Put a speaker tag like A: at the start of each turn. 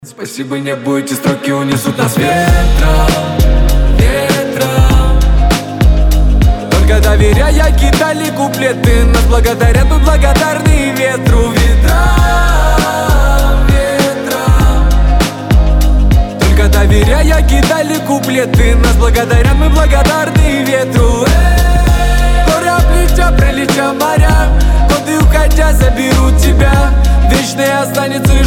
A: Спасибо небу, эти строки унесут нас ветром, ветром. Только доверяя кидали куплеты, нас благодарят, мы благодарны ветру, ветрам, ветрам. Только доверяя кидали куплеты, нас благодарят, мы благодарны ветру. Горы облетя, пролетя моря, годы уходя заберут тебя, вечной останется